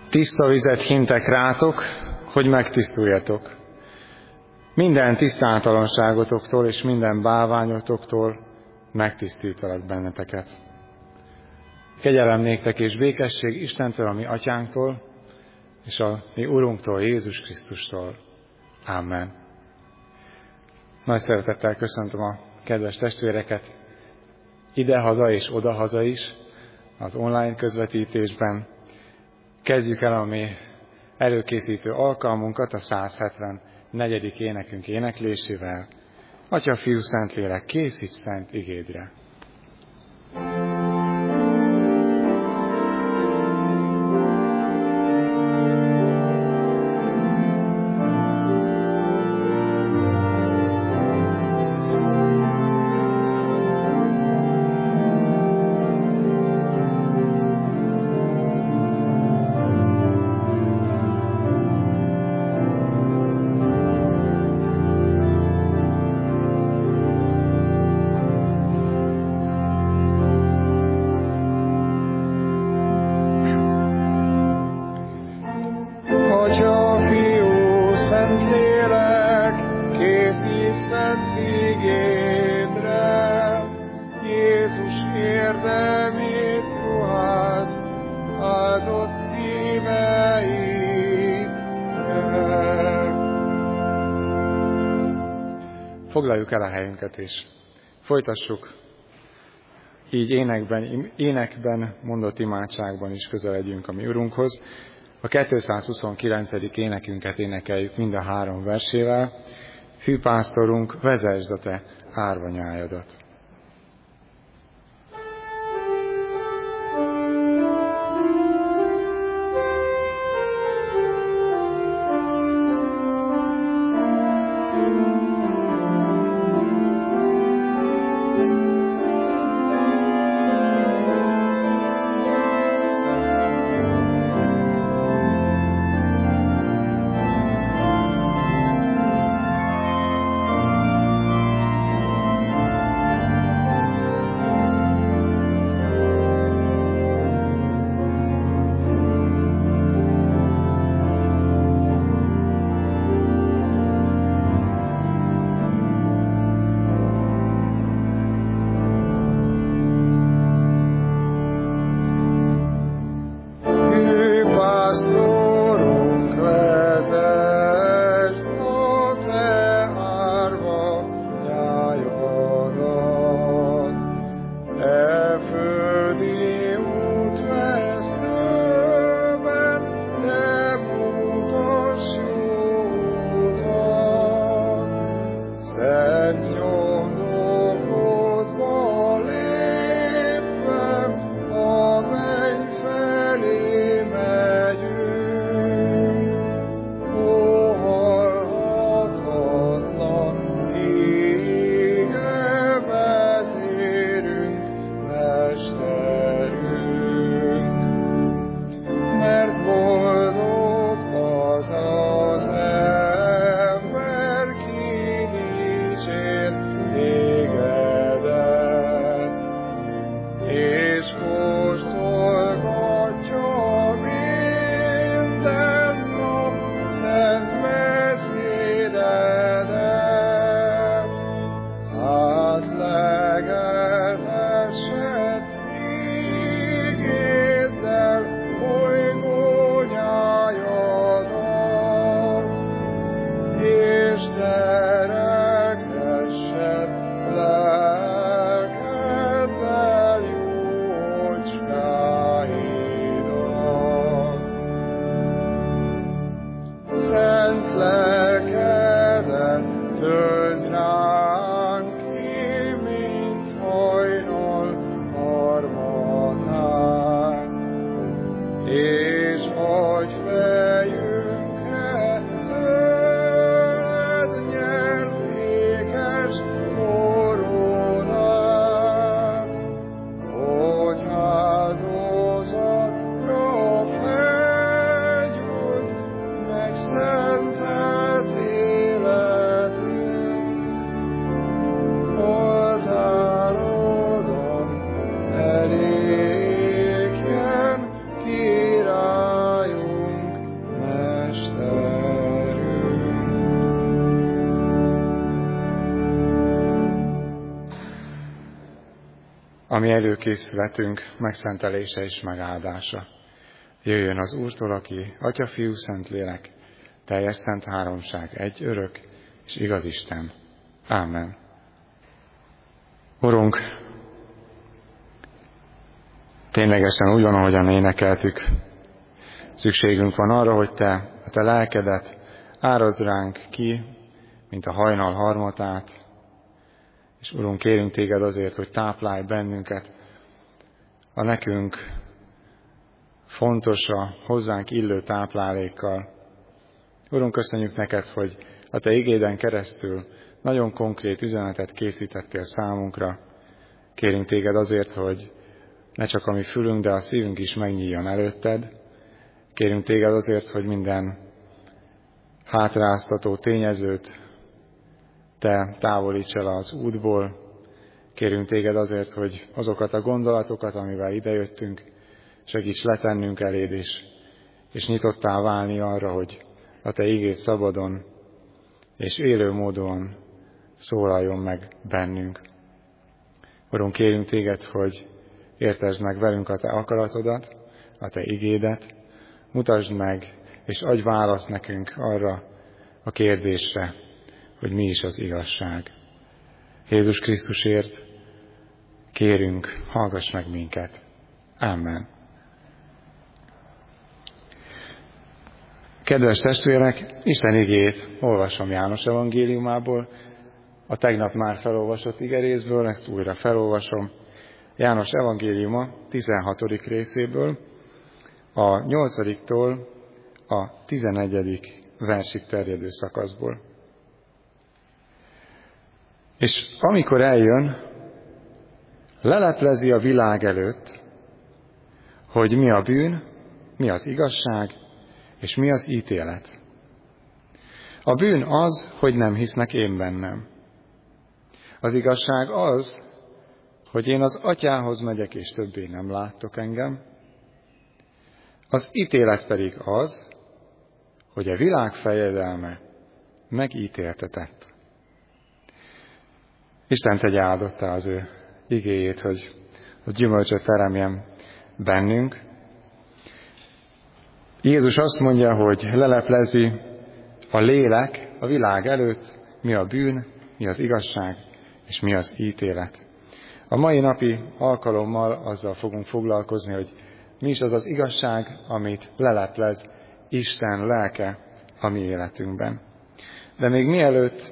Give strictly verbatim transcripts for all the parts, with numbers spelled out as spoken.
Tiszta vizet hintek rátok, hogy megtisztuljatok. Minden tisztátalanságotoktól és minden bálványotoktól megtisztítalak benneteket. Kegyelem néktek és békesség Istentől, a mi atyánktól, és a mi Urunktól, Jézus Krisztustól. Amen. Nagy szeretettel köszöntöm a kedves testvéreket idehaza és odahaza is az online közvetítésben. Kezdjük el a mi előkészítő alkalmunkat a száz hetvennegyedik énekünk éneklésével. Atya, Fiú, Szentlélek, készíts szent igédre! Foglaljuk el a helyünket, és folytassuk így énekben, énekben mondott imádságban is közeledjünk a mi Urunkhoz. A kétszázhuszonkilencedik énekünket énekeljük mind a három versével. Fűpásztorunk, vezesd a te árvanyájadat. Elég, királyunk. ami előkészületünk megszentelése és megáldása. Jöjjön az Úrtól, aki Atya, Fiú, Szentlélek, teljes szent háromság, egy örök és igaz Isten. Ámen. Urunk, ténylegesen úgy van, ahogyan énekeltük, szükségünk van arra, hogy Te a Te lelkedet árazd ránk ki, mint a hajnal harmatát, és Urunk, kérünk Téged azért, hogy táplálj bennünket a nekünk fontos, a hozzánk illő táplálékkal. Urunk, köszönjük neked, hogy a Te igéden keresztül nagyon konkrét üzenetet készítettél számunkra. Kérünk Téged azért, hogy ne csak a mi fülünk, de a szívünk is megnyíljon előtted. Kérünk Téged azért, hogy minden hátráztató tényezőt Te távolíts el az útból. Kérünk Téged azért, hogy azokat a gondolatokat, amivel idejöttünk, segíts letennünk eléd is, és nyitottá válni arra, hogy a Te igéd szabadon és élő módon szólaljon meg bennünk. Urunk, kérünk Téged, hogy értesd meg velünk a Te akaratodat, a Te igédet, mutasd meg, és adj választ nekünk arra a kérdésre, hogy mi is az igazság. Jézus Krisztusért kérünk, hallgass meg minket. Amen. Kedves testvérek, Isten igéjét olvasom János evangéliumából, a tegnap már felolvasott igerészből, ezt újra felolvasom. János evangéliuma tizenhatodik részéből, a nyolcadiktól a tizenegyedik versig terjedő szakaszból. És amikor eljön, leleplezi a világ előtt, hogy mi a bűn, mi az igazság, és mi az ítélet. A bűn az, hogy nem hisznek én bennem. Az igazság az, hogy én az Atyához megyek, és többé nem láttok engem. Az ítélet pedig az, hogy a világ fejedelme megítéltetett. Isten tegye áldottá az ő igéjét, hogy a gyümölcsöt teremjen bennünk. Jézus azt mondja, hogy leleplezi a lélek a világ előtt, mi a bűn, mi az igazság, és mi az ítélet. A mai napi alkalommal azzal fogunk foglalkozni, hogy mi is az az igazság, amit leleplez Isten lelke a mi életünkben. De még mielőtt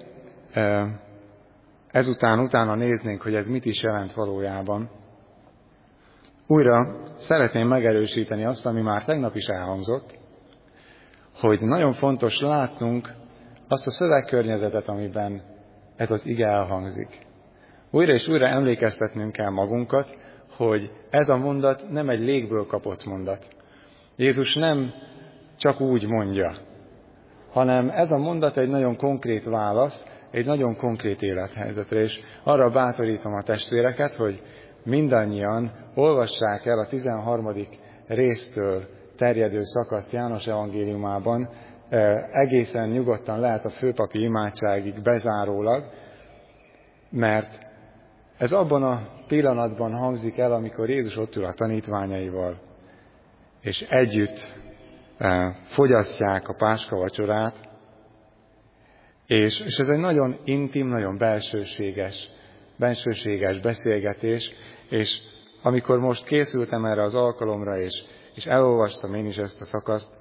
ezután utána néznénk, hogy ez mit is jelent valójában, újra szeretném megerősíteni azt, ami már tegnap is elhangzott, hogy nagyon fontos látnunk azt a szövegkörnyezetet, amiben ez az ige elhangzik. Újra és újra emlékeztetnünk kell magunkat, hogy ez a mondat nem egy légből kapott mondat. Jézus nem csak úgy mondja, hanem ez a mondat egy nagyon konkrét válasz, egy nagyon konkrét élethelyzetre, és arra bátorítom a testvéreket, hogy mindannyian olvassák el a tizenharmadik résztől terjedő szakaszt János evangéliumában, egészen nyugodtan lehet a főpapi imádságig bezárólag, mert ez abban a pillanatban hangzik el, amikor Jézus ott ül a tanítványaival, és együtt fogyasztják a páska vacsorát, és, és ez egy nagyon intim, nagyon belsőséges, bensőséges beszélgetés, és amikor most készültem erre az alkalomra, és, és elolvastam én is ezt a szakaszt,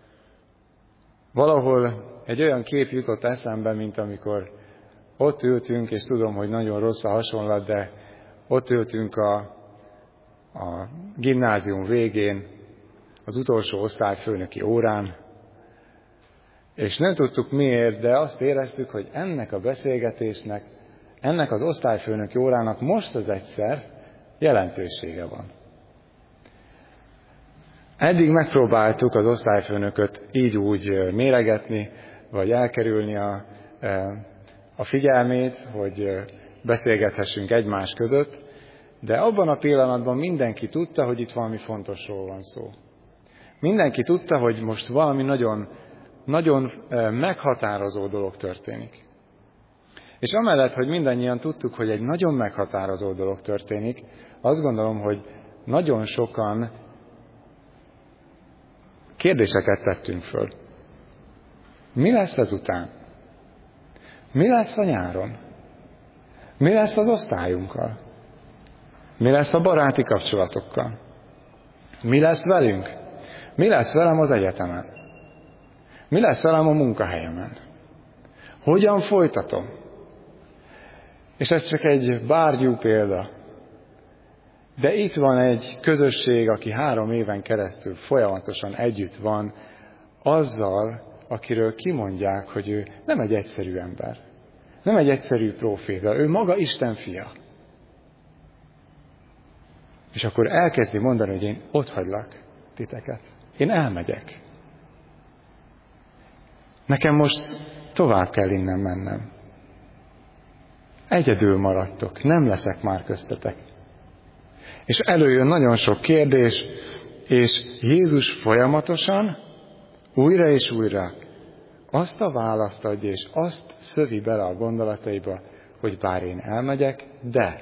valahol egy olyan kép jutott eszembe, mint amikor ott ültünk, és tudom, hogy nagyon rossz a hasonlat, de ott ültünk a, a gimnázium végén, az utolsó osztályfőnöki órán, és nem tudtuk miért, de azt éreztük, hogy ennek a beszélgetésnek, ennek az osztályfőnöki órának most az egyszer jelentősége van. Eddig megpróbáltuk az osztályfőnököt így úgy méregetni, vagy elkerülni a, a figyelmét, hogy beszélgethessünk egymás között, de abban a pillanatban mindenki tudta, hogy itt valami fontosról van szó. Mindenki tudta, hogy most valami nagyon, nagyon meghatározó dolog történik. És amellett, hogy mindannyian tudtuk, hogy egy nagyon meghatározó dolog történik, azt gondolom, hogy nagyon sokan kérdéseket tettünk föl. Mi lesz ezután? Mi lesz a nyáron? Mi lesz az osztályunkkal? Mi lesz a baráti kapcsolatokkal? Mi lesz velünk? Mi lesz velem az egyetemen? Mi lesz velem a munkahelyemen? Hogyan folytatom? És ez csak egy bárgyú példa. De itt van egy közösség, aki három éven keresztül folyamatosan együtt van azzal, akiről kimondják, hogy ő nem egy egyszerű ember. Nem egy egyszerű próféta, ő maga Isten fia. És akkor elkezdi mondani, hogy én otthagylak titeket. Én elmegyek. Nekem most tovább kell innen mennem. Egyedül maradtok, nem leszek már köztetek. És előjön nagyon sok kérdés, és Jézus folyamatosan, újra és újra azt a választ adja, és azt szövi bele a gondolataiba, hogy bár én elmegyek, de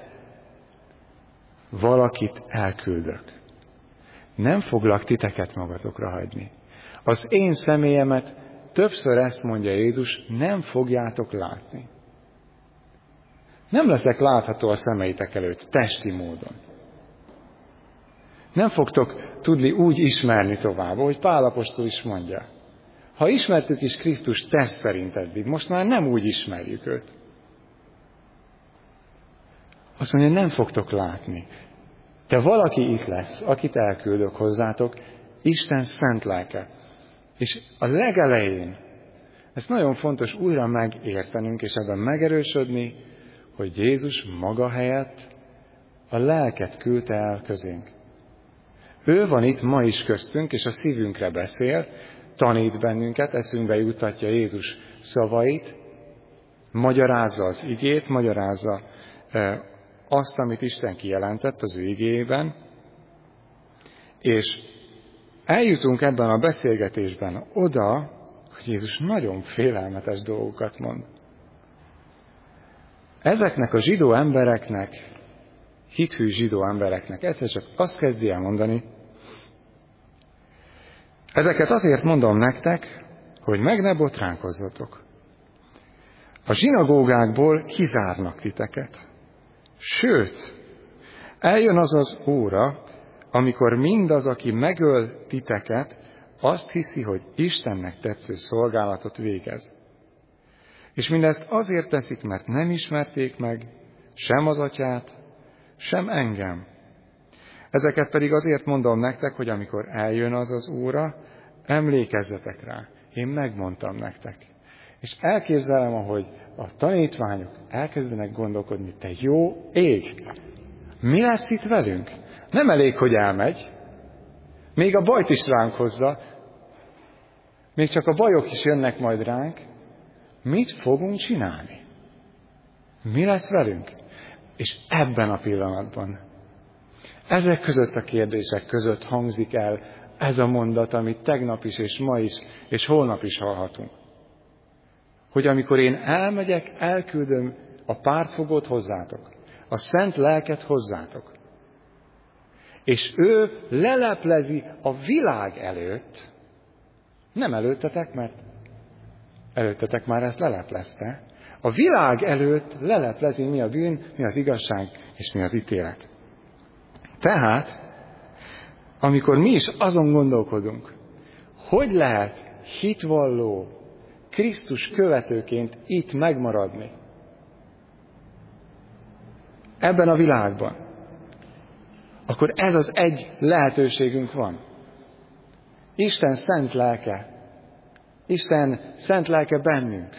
valakit elküldök. Nem foglak titeket magatokra hagyni. Az én személyemet, többször ezt mondja Jézus, nem fogjátok látni. Nem leszek látható a szemeitek előtt, testi módon. Nem fogtok tudni úgy ismerni tovább, ahogy Pál apostol is mondja. Ha ismertük is Krisztus test szerint eddig, most már nem úgy ismerjük őt. Azt mondja, nem fogtok látni. De valaki itt lesz, akit elküldök hozzátok, Isten szent lelke. És a legelején, ezt nagyon fontos újra megértenünk, és ebben megerősödni, hogy Jézus maga helyett a lelket küldte el közénk. Ő van itt ma is köztünk, és a szívünkre beszél, tanít bennünket, eszünkbe juttatja Jézus szavait, magyarázza az igét, magyarázza e, azt, amit Isten kijelentett az ő igéjében, és eljutunk ebben a beszélgetésben oda, hogy Jézus nagyon félelmetes dolgokat mond. Ezeknek a zsidó embereknek, hithű zsidó embereknek egyszer csak azt kezdi el mondani, ezeket azért mondom nektek, hogy meg ne botránkozzatok. A zsinagógákból kizárnak titeket. Sőt, eljön az az óra, amikor mindaz, aki megöl titeket, azt hiszi, hogy Istennek tetsző szolgálatot végez. És mindezt azért teszik, mert nem ismerték meg sem az atyát, sem engem. Ezeket pedig azért mondom nektek, hogy amikor eljön az az óra, emlékezzetek rá. Én megmondtam nektek. És elképzelem, ahogy a tanítványok elkezdenek gondolkodni, te jó ég, mi lesz itt velünk? Nem elég, hogy elmegy, még a bajt is ránk hozza, még csak a bajok is jönnek majd ránk, mit fogunk csinálni? Mi lesz velünk? És ebben a pillanatban, ezek között a kérdések között hangzik el ez a mondat, amit tegnap is, és ma is, és holnap is hallhatunk. Hogy amikor én elmegyek, elküldöm a pártfogót hozzátok, a szent lelket hozzátok. És ő leleplezi a világ előtt, nem előttetek, mert előttetek már ezt leleplezte, a világ előtt leleplezi, mi a bűn, mi az igazság, és mi az ítélet. Tehát, amikor mi is azon gondolkodunk, hogy lehet hitvalló, Krisztus követőként itt megmaradni, ebben a világban, akkor ez az egy lehetőségünk van. Isten szent lelke. Isten szent lelke bennünk.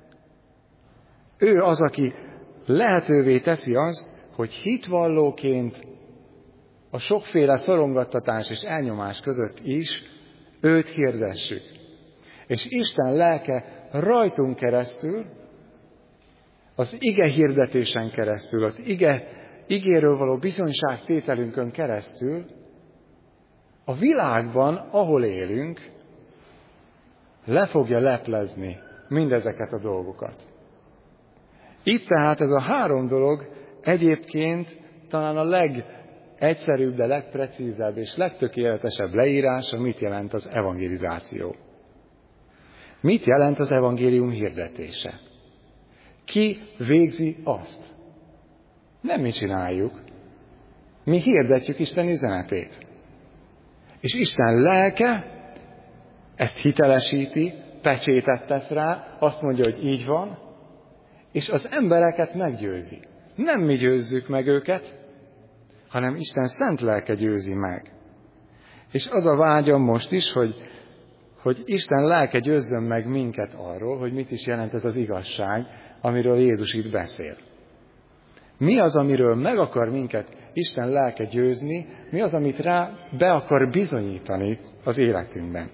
Ő az, aki lehetővé teszi azt, hogy hitvallóként a sokféle szorongattatás és elnyomás között is őt hirdessük. És Isten lelke rajtunk keresztül, az ige hirdetésen keresztül, az ige, igéről való bizonyságtételünkön keresztül a világban, ahol élünk, le fogja leplezni mindezeket a dolgokat. Itt tehát ez a három dolog egyébként talán a legegyszerűbb, de legprecízebb és legtökéletesebb leírása, mit jelent az evangelizáció. Mit jelent az evangélium hirdetése? Ki végzi azt? Nem mi csináljuk. Mi hirdetjük Isten üzenetét. És Isten lelke ezt hitelesíti, pecsétet tesz rá, azt mondja, hogy így van, és az embereket meggyőzi. Nem mi győzzük meg őket, hanem Isten szent lelke győzi meg. És az a vágyam most is, hogy, hogy Isten lelke győzzön meg minket arról, hogy mit is jelent ez az igazság, amiről Jézus itt beszél. Mi az, amiről meg akar minket Isten lelke győzni, mi az, amit rá be akar bizonyítani az életünkben.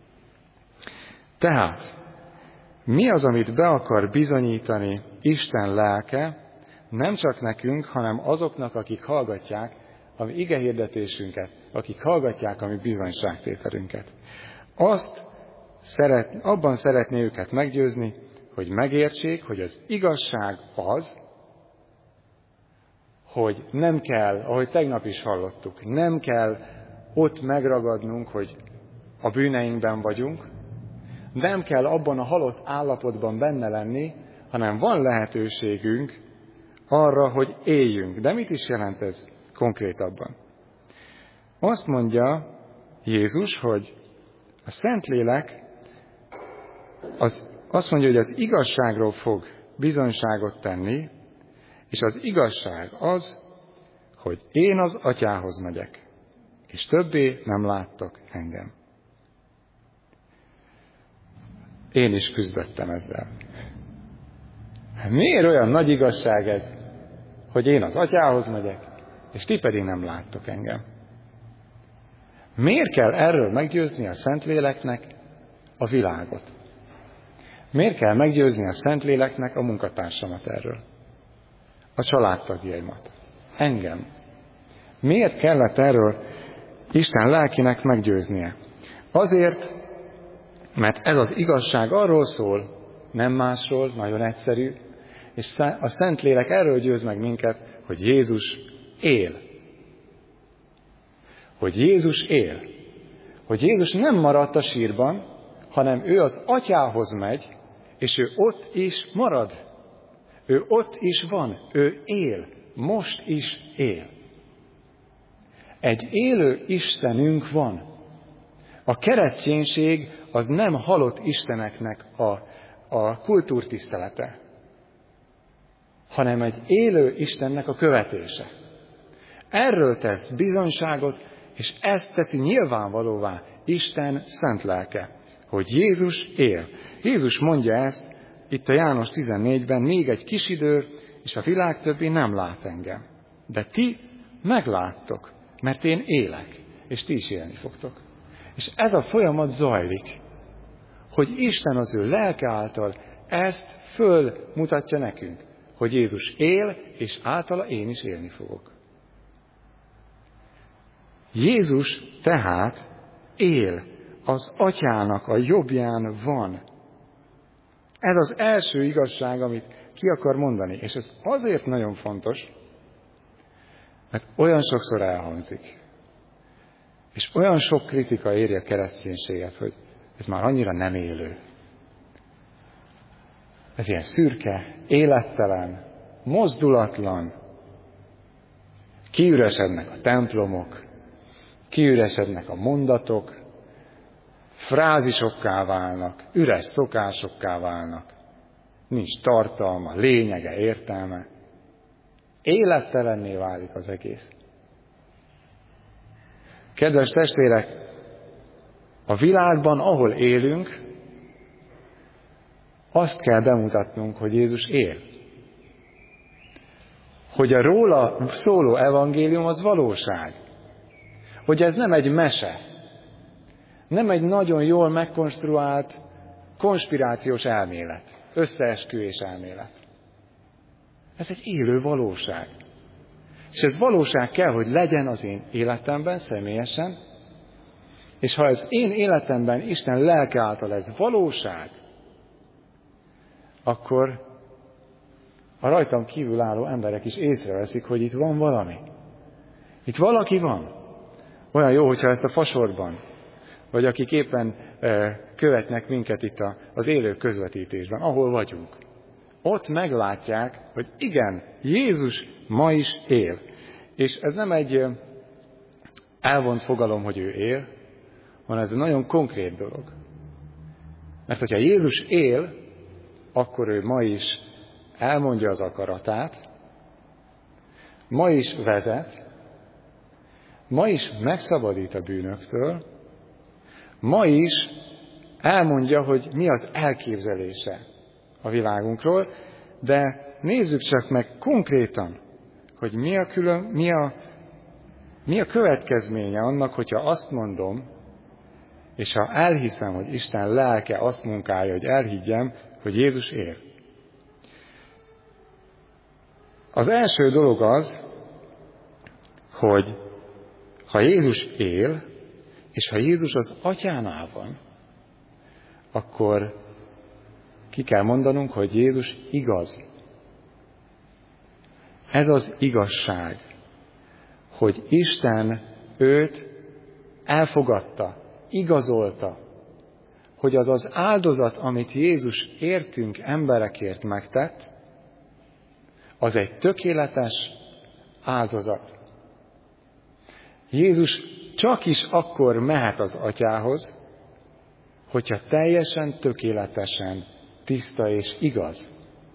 Tehát, mi az, amit be akar bizonyítani Isten lelke, nem csak nekünk, hanem azoknak, akik hallgatják a mi igehirdetésünket, akik hallgatják a mi bizonyságtételünket. Azt szeret, abban szeretné őket meggyőzni, hogy megértsék, hogy az igazság az, hogy nem kell, ahogy tegnap is hallottuk, nem kell ott megragadnunk, hogy a bűneinkben vagyunk, nem kell abban a halott állapotban benne lenni, hanem van lehetőségünk arra, hogy éljünk. De mit is jelent ez konkrétabban? Azt mondja Jézus, hogy a Szentlélek az, azt mondja, hogy az igazságról fog bizonyságot tenni, és az igazság az, hogy én az Atyához megyek, és többé nem láttok engem. Én is küzdöttem ezzel. Miért olyan nagy igazság ez, hogy én az Atyához megyek, és ti pedig nem láttok engem? Miért kell erről meggyőzni a Szentléleknek a világot? Miért kell meggyőzni a Szentléleknek a munkatársamat erről? A családtagjaimat? Engem? Miért kellett erről Isten lelkinek meggyőznie? Azért, mert ez az igazság arról szól, nem másról, nagyon egyszerű, és a Szentlélek erről győz meg minket, hogy Jézus él. Hogy Jézus él. Hogy Jézus nem maradt a sírban, hanem ő az Atyához megy, és ő ott is marad. Ő ott is van, ő él, most is él. Egy élő Istenünk van. A kereszténység az nem halott isteneknek a, a kultúrtisztelete, hanem egy élő Istennek a követése. Erről tesz bizonyságot, és ezt teszi nyilvánvalóvá Isten szent lelke, hogy Jézus él. Jézus mondja ezt itt a János tizennégyben, még egy kis idő, és a világ többé nem lát engem. De ti megláttok, mert én élek, és ti is élni fogtok. És ez a folyamat zajlik, hogy Isten az ő lelke által ezt fölmutatja nekünk, hogy Jézus él, és általa én is élni fogok. Jézus tehát él, az Atyának a jobbján van. Ez az első igazság, amit ki akar mondani. És ez azért nagyon fontos, mert olyan sokszor elhangzik. És olyan sok kritika éri a kereszténységet, hogy ez már annyira nem élő. Ez ilyen szürke, élettelen, mozdulatlan. Kiüresednek a templomok, kiüresednek a mondatok, frázisokká válnak, üres szokásokká válnak. Nincs tartalma, lényege, értelme. Élettelenné válik az egész. Kedves testvérek, a világban, ahol élünk, azt kell bemutatnunk, hogy Jézus él. Hogy a róla szóló evangélium az valóság. Hogy ez nem egy mese, nem egy nagyon jól megkonstruált konspirációs elmélet, összeesküvés elmélet. Ez egy élő valóság. És ez valóság kell, hogy legyen az én életemben személyesen, és ha az én életemben Isten lelke által ez valóság, akkor a rajtam kívül álló emberek is észreveszik, hogy itt van valami. Itt valaki van. Olyan jó, hogyha ezt a fasorban, vagy akik éppen e, követnek minket itt a, az élő közvetítésben, ahol vagyunk. Ott meglátják, hogy igen, Jézus ma is él. És ez nem egy elvont fogalom, hogy ő él, hanem ez egy nagyon konkrét dolog. Mert hogyha Jézus él, akkor ő ma is elmondja az akaratát, ma is vezet, ma is megszabadít a bűnöktől, ma is elmondja, hogy mi az elképzelése a világunkról, de nézzük csak meg konkrétan, hogy mi a, külön, mi a, mi a következménye annak, hogyha azt mondom, és ha elhiszem, hogy Isten lelke azt munkálja, hogy elhiggyem, hogy Jézus él. Az első dolog az, hogy ha Jézus él, és ha Jézus az Atyánál van, akkor ki kell mondanunk, hogy Jézus igaz. Ez az igazság, hogy Isten őt elfogadta, igazolta, hogy az az áldozat, amit Jézus értünk emberekért megtett, az egy tökéletes áldozat. Jézus csak is akkor mehet az Atyához, hogyha teljesen, tökéletesen tiszta és igaz.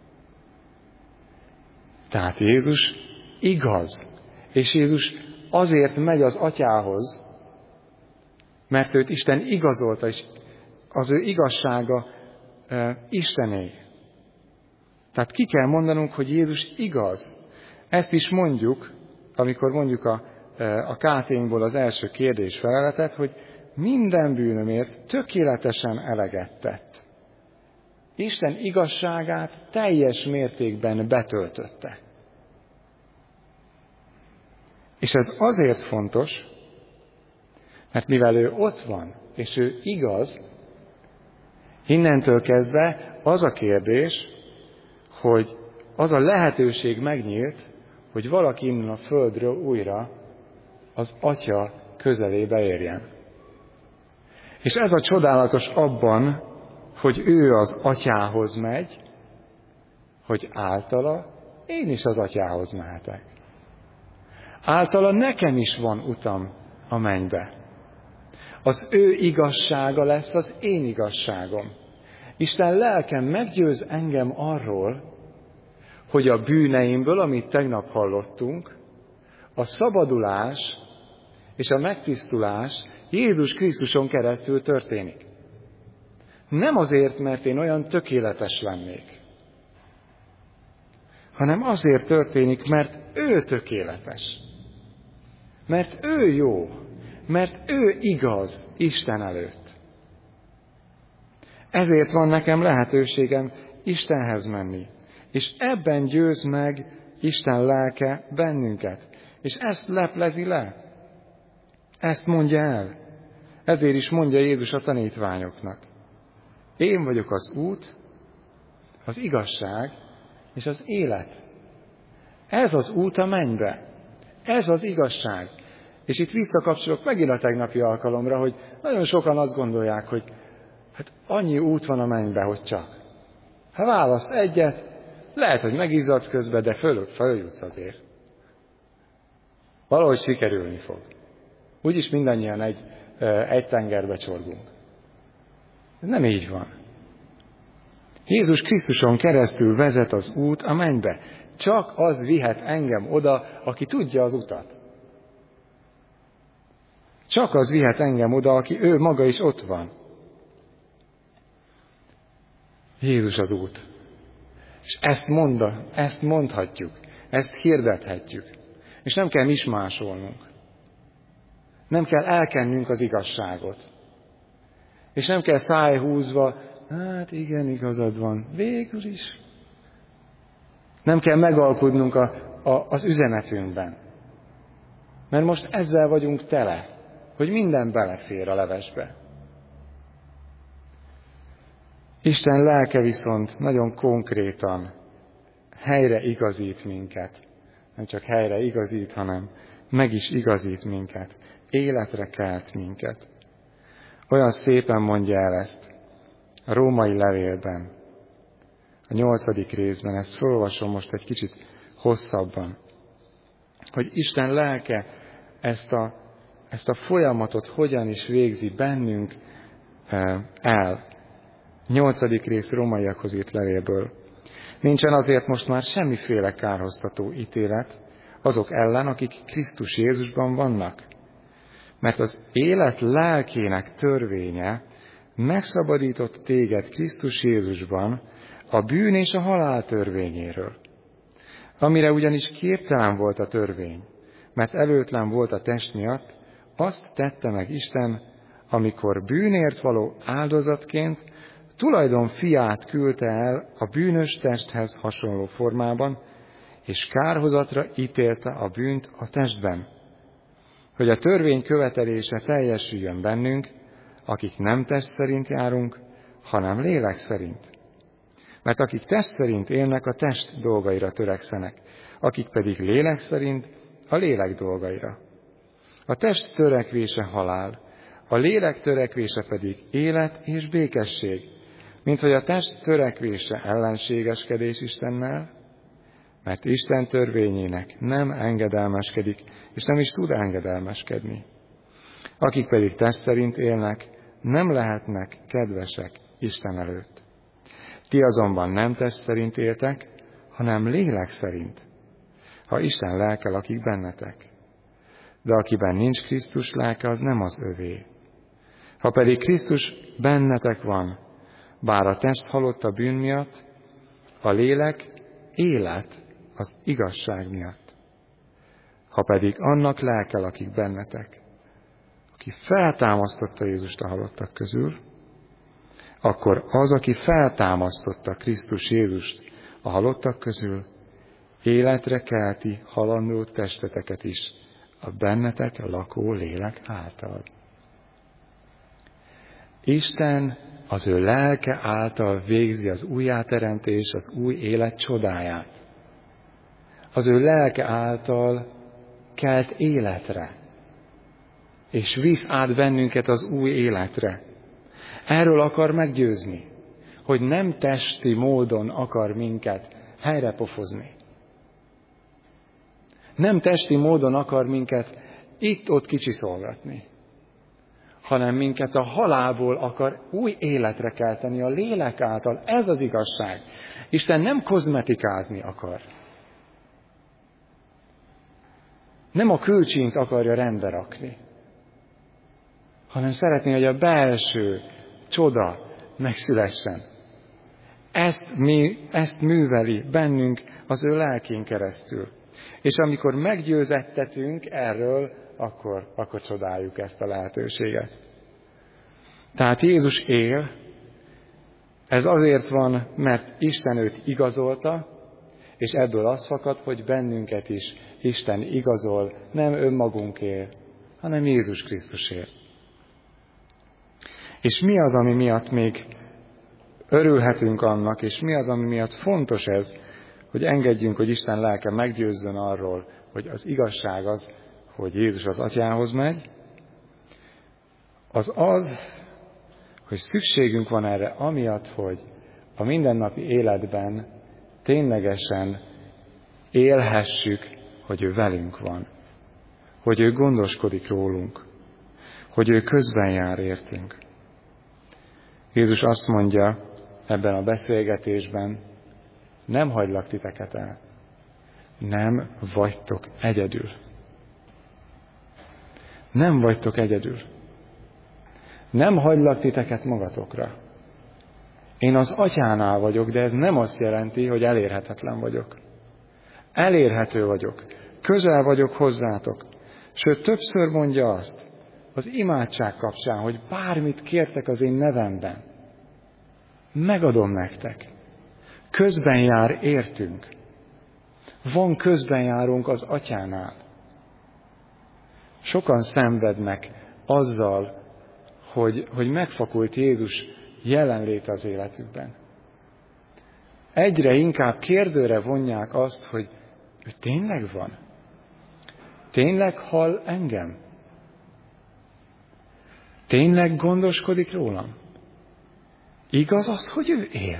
Tehát Jézus igaz. És Jézus azért megy az Atyához, mert őt Isten igazolta, és az ő igazsága e, Istené. Tehát ki kell mondanunk, hogy Jézus igaz. Ezt is mondjuk, amikor mondjuk a, e, a káténkból az első kérdés feleletet, hogy minden bűnömért tökéletesen eleget tett. Isten igazságát teljes mértékben betöltötte. És ez azért fontos, mert mivel ő ott van, és ő igaz, innentől kezdve az a kérdés, hogy az a lehetőség megnyílt, hogy valaki innen a földről újra az Atya közelébe érjen. És ez a csodálatos abban, hogy ő az Atyához megy, hogy általa én is az Atyához mehetek. Általa nekem is van utam a mennybe. Az ő igazsága lesz az én igazságom. Isten lelkem meggyőz engem arról, hogy a bűneimből, amit tegnap hallottunk, a szabadulás és a megtisztulás Jézus Krisztuson keresztül történik. Nem azért, mert én olyan tökéletes lennék, hanem azért történik, mert ő tökéletes. Mert ő jó, mert ő igaz Isten előtt. Ezért van nekem lehetőségem Istenhez menni. És ebben győz meg Isten lelke bennünket. És ezt leplezi le. Ezt mondja el. Ezért is mondja Jézus a tanítványoknak. Én vagyok az út, az igazság és az élet. Ez az út a mennybe. Ez az igazság. És itt visszakapcsolok megint a tegnapi alkalomra, hogy nagyon sokan azt gondolják, hogy hát annyi út van a mennybe, hogy csak. Ha válasz egyet, lehet, hogy megizzadsz közben, de föl, följutsz azért. Valahogy sikerülni fog. Úgyis mindannyian egy, egy tengerbe csorgunk. Ez nem így van. Jézus Krisztuson keresztül vezet az út a mennybe. Csak az vihet engem oda, aki tudja az utat. Csak az vihet engem oda, aki ő maga is ott van. Jézus az út. És ezt, monda, ezt mondhatjuk, ezt hirdethetjük. És nem kell mismásolnunk. Nem kell elkennünk az igazságot. És nem kell szájhúzva, hát igen, igazad van, végül is. Nem kell megalkudnunk a, a, az üzenetünkben. Mert most ezzel vagyunk tele, hogy minden belefér a levesbe. Isten lelke viszont nagyon konkrétan helyre igazít minket. Nem csak helyre igazít, hanem meg is igazít minket, életre kelt minket. Olyan szépen mondja el ezt a római levélben, a nyolcadik részben, ezt felolvasom most egy kicsit hosszabban, hogy Isten lelke ezt a, ezt a folyamatot hogyan is végzi bennünk el. Nyolcadik rész rómaiakhoz írt levélből. Nincsen azért most már semmiféle kárhoztató ítélet azok ellen, akik Krisztus Jézusban vannak. Mert az élet lelkének törvénye megszabadított téged Krisztus Jézusban a bűn és a halál törvényéről. Amire ugyanis képtelen volt a törvény, mert előtlen volt a test miatt, azt tette meg Isten, amikor bűnért való áldozatként tulajdon fiát küldte el a bűnös testhez hasonló formában, és kárhozatra ítélte a bűnt a testben, hogy a törvény követelése teljesüljön bennünk, akik nem test szerint járunk, hanem lélek szerint. Mert akik test szerint élnek, a test dolgaira törekszenek, akik pedig lélek szerint a lélek dolgaira. A test törekvése halál, a lélek törekvése pedig élet és békesség, mint hogy a test törekvése ellenségeskedés Istennel, mert Isten törvényének nem engedelmeskedik, és nem is tud engedelmeskedni. Akik pedig test szerint élnek, nem lehetnek kedvesek Isten előtt. Ti azonban nem test szerint éltek, hanem lélek szerint, ha Isten lelke lakik bennetek. De akiben nincs Krisztus lelke, az nem az övé. Ha pedig Krisztus bennetek van, bár a test halott a bűn miatt, a lélek élet az igazság miatt. Ha pedig annak lelke lakik bennetek, aki feltámasztotta Jézust a halottak közül, akkor az, aki feltámasztotta Krisztus Jézust a halottak közül, életre kelti halandó testeteket is a bennetek lakó lélek által. Isten az ő lelke által végzi az újjáteremtés, az új élet csodáját. Az ő lelke által kelt életre, és visz át bennünket az új életre. Erről akar meggyőzni, hogy nem testi módon akar minket helyrepofozni. Nem testi módon akar minket itt-ott kicsiszolgatni, hanem minket a halálból akar új életre kelteni a lélek által. Ez az igazság. Isten nem kozmetikázni akar. Nem a külcsínt akarja rendbe rakni, hanem szeretné, hogy a belső csoda megszülessen. Ezt, mi, ezt műveli bennünk az ő lelkén keresztül. És amikor meggyőzettetünk erről, akkor, akkor csodáljuk ezt a lehetőséget. Tehát Jézus él, ez azért van, mert Isten őt igazolta, és ebből az fakad, hogy bennünket is Isten igazol, nem önmagunk él, hanem Jézus Krisztus él. És mi az, ami miatt még örülhetünk annak, és mi az, ami miatt fontos ez, hogy engedjünk, hogy Isten lelke meggyőzzön arról, hogy az igazság az, hogy Jézus az Atyához megy, az az, hogy szükségünk van erre amiatt, hogy a mindennapi életben ténylegesen élhessük, hogy ő velünk van, hogy ő gondoskodik rólunk, hogy ő közben jár értünk. Jézus azt mondja ebben a beszélgetésben, nem hagylak titeket el, nem vagytok egyedül. Nem vagytok egyedül. Nem hagylak titeket magatokra. Én az Atyánál vagyok, de ez nem azt jelenti, hogy elérhetetlen vagyok. Elérhető vagyok. Közel vagyok hozzátok. Sőt, többször mondja azt az imádság kapcsán, hogy bármit kértek az én nevemben, megadom nektek. Közben jár értünk. Van közben járunk az Atyánál. Sokan szenvednek azzal, hogy, hogy megfakult Jézus jelenléte az életükben. Egyre inkább kérdőre vonják azt, hogy ő tényleg van. Tényleg hall engem? Tényleg gondoskodik rólam? Igaz az, hogy ő él?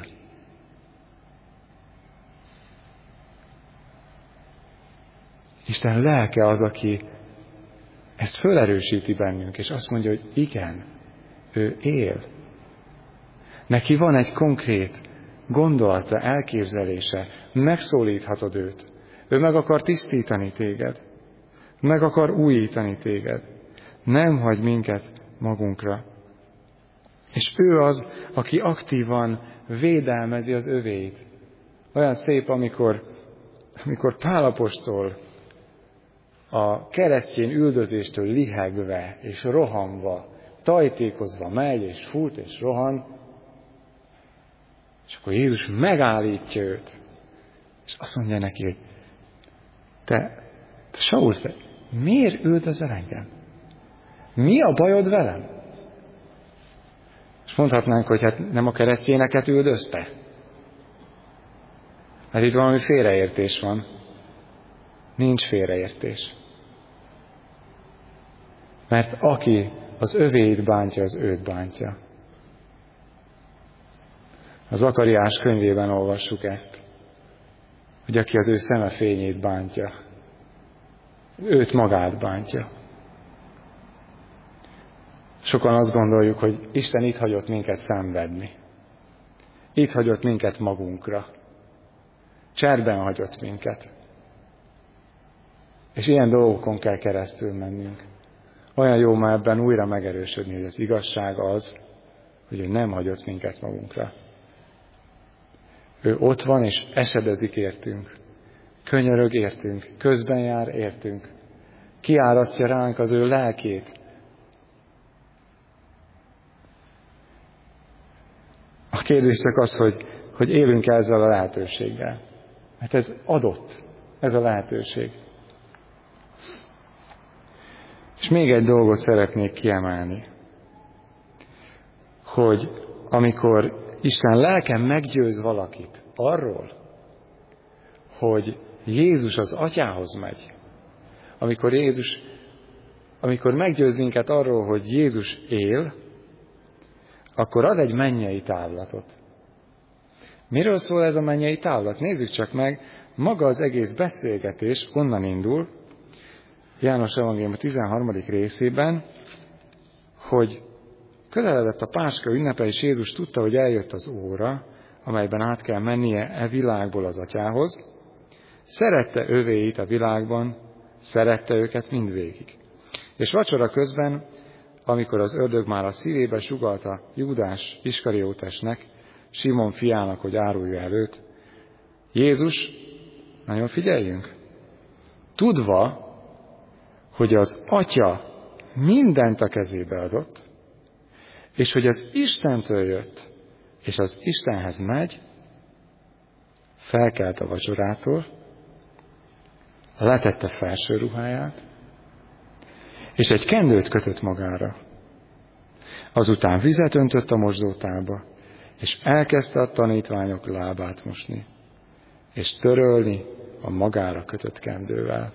Isten lelke az, aki ezt felerősíti bennünk, és azt mondja, hogy igen, ő él. Neki van egy konkrét gondolata, elképzelése, megszólíthatod őt. Ő meg akar tisztítani téged, meg akar újítani téged. Nem hagy minket magunkra. És ő az, aki aktívan védelmezi az övéit. Olyan szép, amikor, amikor Pál apostol a keresztény üldözéstől lihegve és rohanva, tajtékozva megy, és fut, és rohan, és akkor Jézus megállítja őt, és azt mondja neki, hogy te, te Saul, te miért üldözel engem? Mi a bajod velem? És mondhatnánk, hogy hát nem a keresztényeket üldözte? Hát itt valami félreértés van. Nincs félreértés. Mert aki az övéit bántja, az őt bántja. Az Zakariás könyvében olvassuk ezt, hogy aki az ő szeme fényét bántja, őt magát bántja. Sokan azt gondoljuk, hogy Isten itt hagyott minket szenvedni. Itt hagyott minket magunkra. Cserben hagyott minket. És ilyen dolgokon kell keresztül mennünk. Olyan jó már ebben újra megerősödni, hogy az igazság az, hogy ő nem hagyott minket magunkra. Ő ott van és esedezik értünk. Könyörög értünk, közben jár értünk. Kiárasztja ránk az ő lelkét. A kérdés csak az, hogy, hogy élünk ezzel a lehetőséggel. Mert ez adott, ez a lehetőség. És még egy dolgot szeretnék kiemelni, hogy amikor Isten lelke meggyőz valakit arról, hogy Jézus az Atyához megy, amikor Jézus, amikor meggyőz minket arról, hogy Jézus él, akkor ad egy mennyei távlatot. Miről szól ez a mennyei távlat? Nézzük csak meg, maga az egész beszélgetés onnan indul, János evangélium a tizenharmadik részében, hogy közeledett a Páska ünnepe, és Jézus tudta, hogy eljött az óra, amelyben át kell mennie e világból az Atyához. Szerette övéit a világban, szerette őket mindvégig. És vacsora közben, amikor az ördög már a szívébe sugallta Júdás Iskariótesnek, Simon fiának, hogy árulja előtt, Jézus, nagyon figyeljünk, tudva, hogy az Atya mindent a kezébe adott, és hogy az Istentől jött, és az Istenhez megy, felkelt a vacsorától, letette felső ruháját, és egy kendőt kötött magára. Azután vizet öntött a mosdótába, és elkezdte a tanítványok lábát mosni, és törölni a magára kötött kendővel.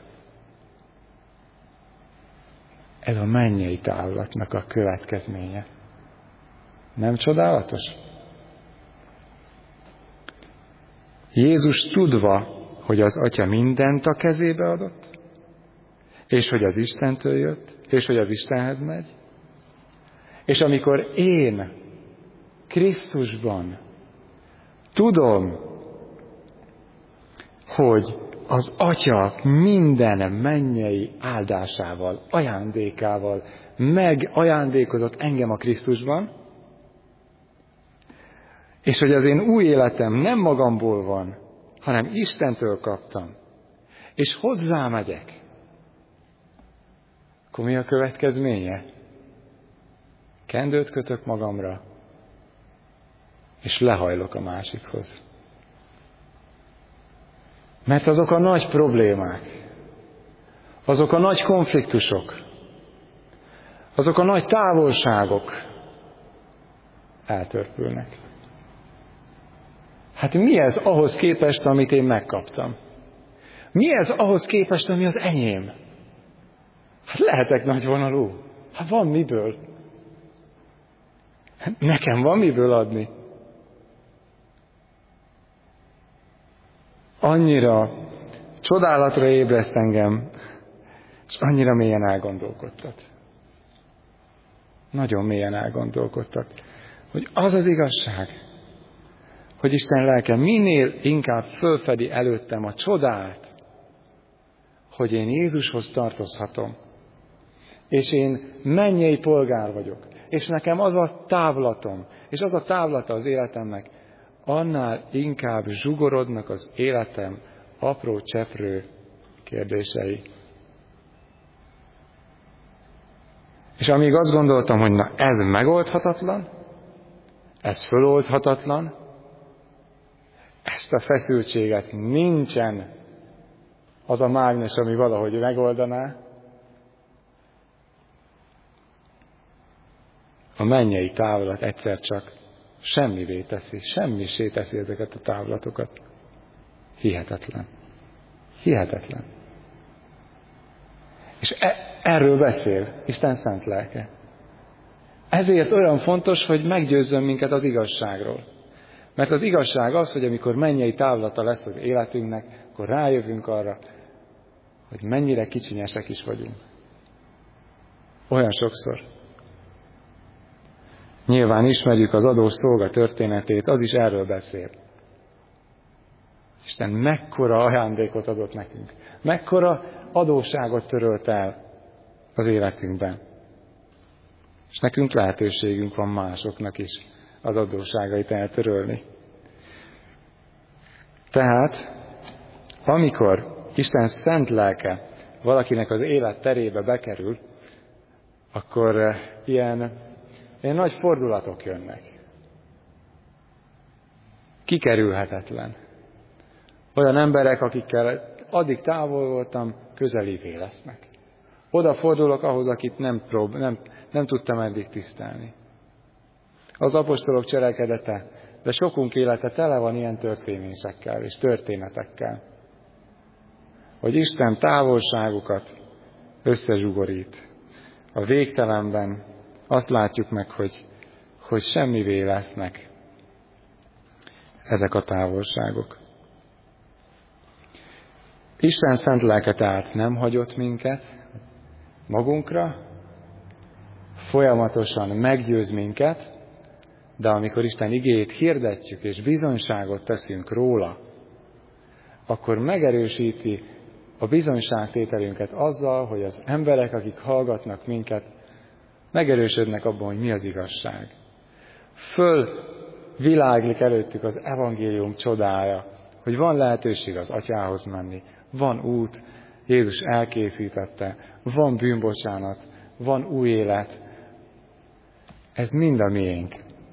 Ez a mennyei távlatnak a következménye. Nem csodálatos? Jézus tudva, hogy az Atya mindent a kezébe adott, és hogy az Istentől jött, és hogy az Istenhez megy, és amikor én Krisztusban tudom, hogy az Atya minden mennyei áldásával, ajándékával megajándékozott engem a Krisztusban, és hogy az én új életem nem magamból van, hanem Istentől kaptam, és hozzá megyek, akkor mi a következménye? Kendőt kötök magamra, és lehajlok a másikhoz. Mert azok a nagy problémák, azok a nagy konfliktusok, azok a nagy távolságok eltörpülnek. Hát mi ez ahhoz képest, amit én megkaptam? Mi ez ahhoz képest, ami az enyém? Hát lehetek nagyvonalú. Hát van miből. Nekem van miből adni. Annyira csodálatra ébreszt engem, és annyira mélyen elgondolkodtat. Nagyon mélyen elgondolkodtat, hogy az az igazság, hogy Isten lelke minél inkább fölfedi előttem a csodát, hogy én Jézushoz tartozhatom, és én mennyei polgár vagyok, és nekem az a távlatom, és az a távlata az életemnek, annál inkább zsugorodnak az életem apró cseprő kérdései. És amíg azt gondoltam, hogy na ez megoldhatatlan, ez föloldhatatlan, ezt a feszültséget nincsen az a mágnes, ami valahogy megoldaná, a mennyei távlat egyszer csak semmivé teszi, semmisé teszi ezeket a távlatokat. Hihetetlen. Hihetetlen. És e- erről beszél Isten szent lelke. Ezért olyan fontos, hogy meggyőzzön minket az igazságról. Mert az igazság az, hogy amikor mennyei távlata lesz az életünknek, akkor rájövünk arra, hogy mennyire kicsinyesek is vagyunk. Olyan sokszor. Nyilván ismerjük az adós szolga történetét, az is erről beszél. Isten mekkora ajándékot adott nekünk. Mekkora adósságot törölt el az életünkben. És nekünk lehetőségünk van másoknak is az adósságait eltörölni. Tehát, amikor Isten szent lelke valakinek az élet terébe bekerül, akkor ilyen, ilyen nagy fordulatok jönnek. Kikerülhetetlen. Olyan emberek, akikkel addig távol voltam, közelévé lesznek. Oda fordulok ahhoz, akit nem, prób- nem, nem tudtam eddig tisztelni. Az apostolok cselekedete, de sokunk élete tele van ilyen történésekkel és történetekkel. Hogy Isten távolságukat összezsugorít. A végtelenben azt látjuk meg, hogy, hogy semmivé lesznek ezek a távolságok. Isten szent lelke tehát nem hagyott minket magunkra, folyamatosan meggyőz minket, de amikor Isten igéjét hirdetjük és bizonyságot teszünk róla, akkor megerősíti a bizonyságtételünket azzal, hogy az emberek, akik hallgatnak minket, megerősödnek abban, hogy mi az igazság. Föl világlik előttük az evangélium csodája, hogy van lehetőség az Atyához menni, van út, Jézus elkészítette, van bűnbocsánat, van új élet. Ez mind a miénk.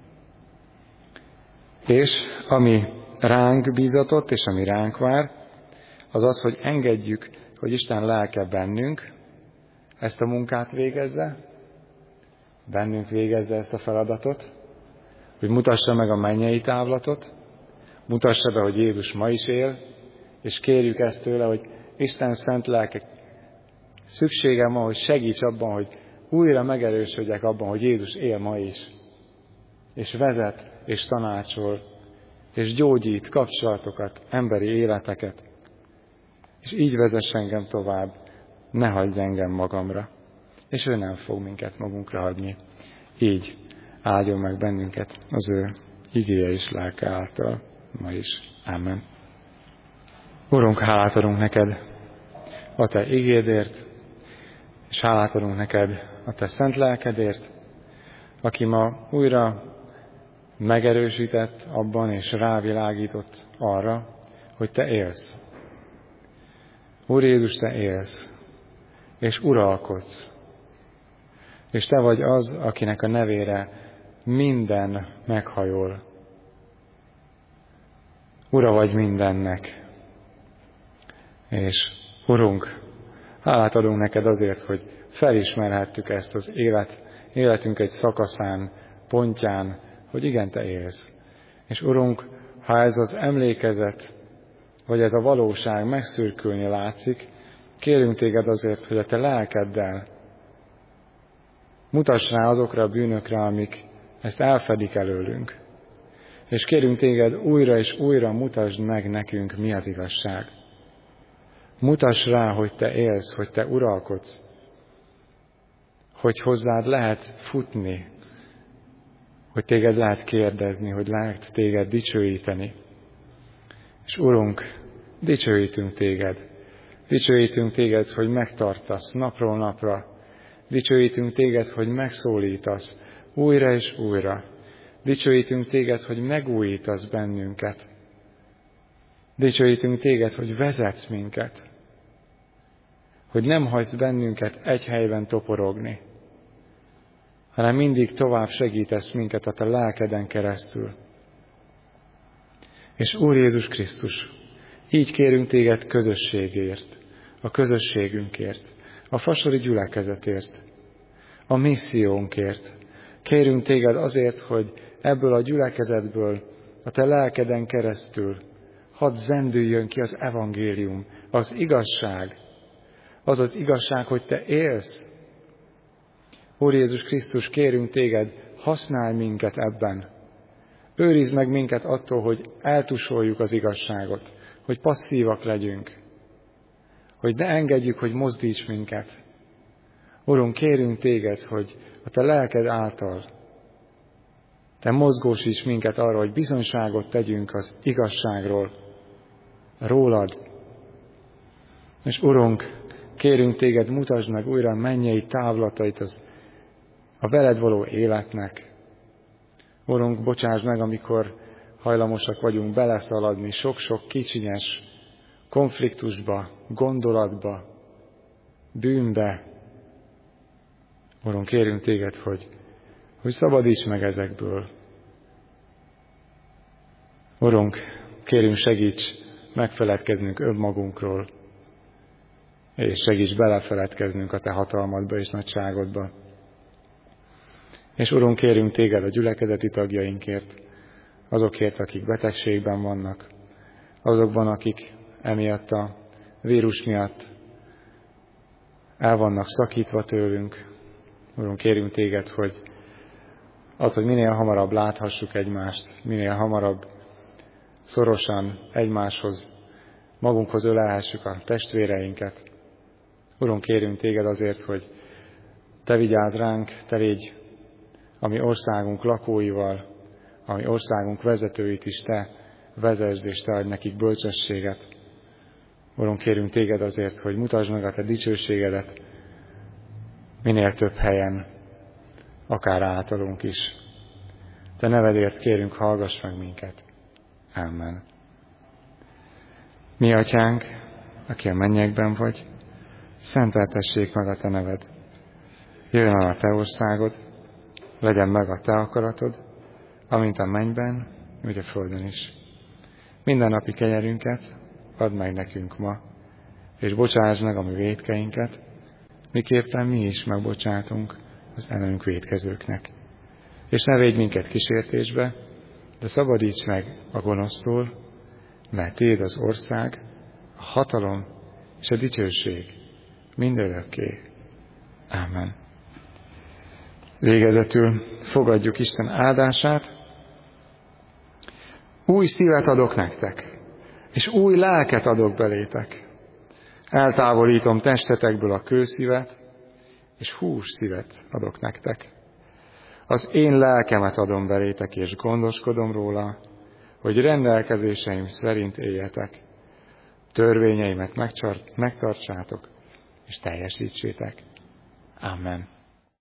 És ami ránk bízatott, és ami ránk vár, az az, hogy engedjük, hogy Isten lelke bennünk ezt a munkát végezze, bennünk végezze ezt a feladatot, hogy mutassa meg a mennyei távlatot, mutassa be, hogy Jézus ma is él, és kérjük ezt tőle, hogy Isten szent lelke szükségem van, hogy segíts abban, hogy újra megerősödjek abban, hogy Jézus él ma is, és vezet, és tanácsol, és gyógyít kapcsolatokat, emberi életeket, és így vezess engem tovább, ne hagyj engem magamra, és ő nem fog minket magunkra hagyni. Így áldjon meg bennünket az ő igéje és lelke által ma is. Amen. Urunk, hálát adunk neked a te igédért, és hálát adunk neked a te szent lelkedért, aki ma újra megerősített abban, és rávilágított arra, hogy te élsz. Úr Jézus, te élsz, és uralkodsz. És te vagy az, akinek a nevére minden meghajol. Ura vagy mindennek. És Urunk, hálát adunk neked azért, hogy felismerhettük ezt az élet, életünk egy szakaszán, pontján, hogy igen, te élsz. És Urunk, ha ez az emlékezet, vagy ez a valóság megszürkülni látszik, Kérünk téged azért, hogy a te lelkeddel mutass rá azokra a bűnökre, amik ezt elfedik előlünk. És kérünk téged, újra és újra mutasd meg nekünk, mi az igazság. Mutass rá, hogy te élsz, hogy te uralkodsz, hogy hozzád lehet futni, hogy téged lehet kérdezni, hogy lehet téged dicsőíteni. És Urunk, dicsőítünk téged. Dicsőítünk téged, hogy megtartasz napról napra. Dicsőítünk téged, hogy megszólítasz újra és újra. Dicsőítünk téged, hogy megújítasz bennünket. Dicsőítünk téged, hogy vezetsz minket. Hogy nem hagysz bennünket egy helyben toporogni, hanem mindig tovább segítesz minket a te lelkeden keresztül. És Úr Jézus Krisztus, így kérünk téged közösségért, a közösségünkért, a fasori gyülekezetért, a missziónkért. Kérünk téged azért, hogy ebből a gyülekezetből, a te lelkeden keresztül hadd zendüljön ki az evangélium, az igazság, az az igazság, hogy te élsz. Úr Jézus Krisztus, kérünk téged, használj minket ebben. Őrizd meg minket attól, hogy eltusoljuk az igazságot, hogy passzívak legyünk, hogy ne engedjük, hogy mozdíts minket. Urunk, kérünk téged, hogy a te lelked által te mozgósíts minket arra, hogy bizonyságot tegyünk az igazságról, rólad. És Urunk, kérünk téged, mutasd meg újra mennyei távlatait az, a veled való életnek. Urunk, bocsáss meg, amikor hajlamosak vagyunk beleszaladni sok-sok kicsinyes konfliktusba, gondolatba, bűnbe. Urunk, kérünk téged, hogy, hogy szabadíts meg ezekből. Urunk, kérünk, segíts megfeledkeznünk önmagunkról, és segíts belefeledkeznünk a te hatalmadba és nagyságodba. És Urunk, kérünk téged a gyülekezeti tagjainkért, azokért, akik betegségben vannak, azokban, akik emiatt a vírus miatt el vannak szakítva tőlünk. Urunk, kérünk téged, hogy az, hogy minél hamarabb láthassuk egymást, minél hamarabb szorosan egymáshoz, magunkhoz ölelhessük a testvéreinket. Urunk, kérünk téged azért, hogy te vigyázz ránk, te légy a mi országunk lakóival, a mi országunk vezetőit is te vezesd, és te adj nekik bölcsességet. Urunk, kérünk téged azért, hogy mutasd meg a te dicsőségedet minél több helyen, akár általunk is. Te nevedért kérünk, hallgass meg minket. Amen. Mi atyánk, aki a mennyekben vagy, szenteltessék meg a te neved. Jöjjön el a te országod, legyen meg a te akaratod, amint a mennyben, úgy a földön is. Minden napi kenyerünket add meg nekünk ma, és bocsásd meg a mi vétkeinket, miképpen mi is megbocsátunk az ellenünk vétkezőknek. És ne védj minket kísértésbe, de szabadíts meg a gonosztól, mert tiéd az ország, a hatalom és a dicsőség mindörökké. Ámen. Végezetül fogadjuk Isten áldását. Új szívet adok nektek, és új lelket adok belétek. Eltávolítom testetekből a kőszívet, és hús szívet adok nektek. Az én lelkemet adom belétek, és gondoskodom róla, hogy rendelkezéseim szerint éljetek. Törvényeimet megtartsátok, és teljesítsétek. Amen.